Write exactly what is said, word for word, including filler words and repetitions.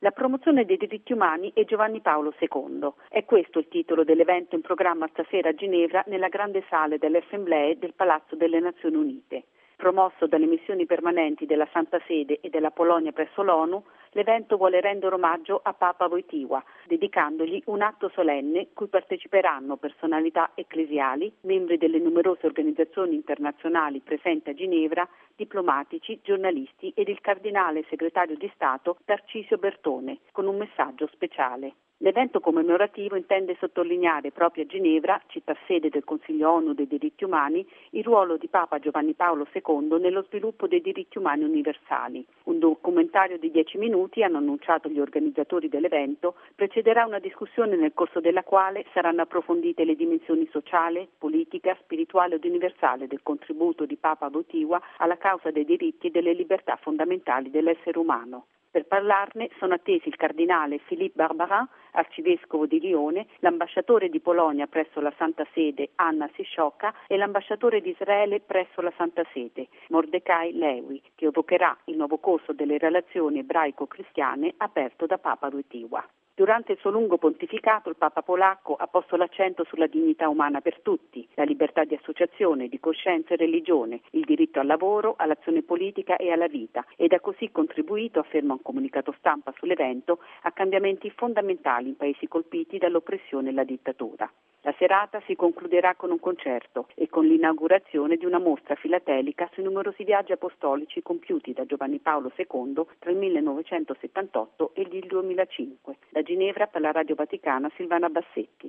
La promozione dei diritti umani e Giovanni Paolo secondo. È questo il titolo dell'evento in programma stasera a Ginevra nella grande sala delle assemblee del Palazzo delle Nazioni Unite. Promosso dalle missioni permanenti della Santa Sede e della Polonia presso l'ONU, l'evento vuole rendere omaggio a Papa Wojtyła, dedicandogli un atto solenne cui parteciperanno personalità ecclesiali, membri delle numerose organizzazioni internazionali presenti a Ginevra, diplomatici, giornalisti ed il cardinale segretario di Stato Tarcisio Bertone, con un messaggio speciale. L'evento commemorativo intende sottolineare proprio a Ginevra, città sede del Consiglio ONU dei diritti umani, il ruolo di Papa Giovanni Paolo secondo nello sviluppo dei diritti umani universali. Un documentario di dieci minuti, hanno annunciato gli organizzatori dell'evento, precederà una discussione nel corso della quale saranno approfondite le dimensioni sociale, politica, spirituale ed universale del contributo di Papa Wojtyła alla causa dei diritti e delle libertà fondamentali dell'essere umano. Per parlarne sono attesi il cardinale Philippe Barbarin, arcivescovo di Lione, l'ambasciatore di Polonia presso la Santa Sede Anna Sishoka e l'ambasciatore di Israele presso la Santa Sede Mordecai Lewi, che evocherà il nuovo corso delle relazioni ebraico-cristiane aperto da Papa Wojtyła. Durante il suo lungo pontificato il Papa polacco ha posto l'accento sulla dignità umana per tutti, la libertà di associazione, di coscienza e religione, il diritto al lavoro, all'azione politica e alla vita ed ha così contribuito, afferma un comunicato stampa sull'evento, a cambiamenti fondamentali in paesi colpiti dall'oppressione e la dittatura. La serata si concluderà con un concerto e con l'inaugurazione di una mostra filatelica sui numerosi viaggi apostolici compiuti da Giovanni Paolo secondo tra il millenovecentosettantotto e il duemilacinque. Da Ginevra per la Radio Vaticana Silvana Bassetti.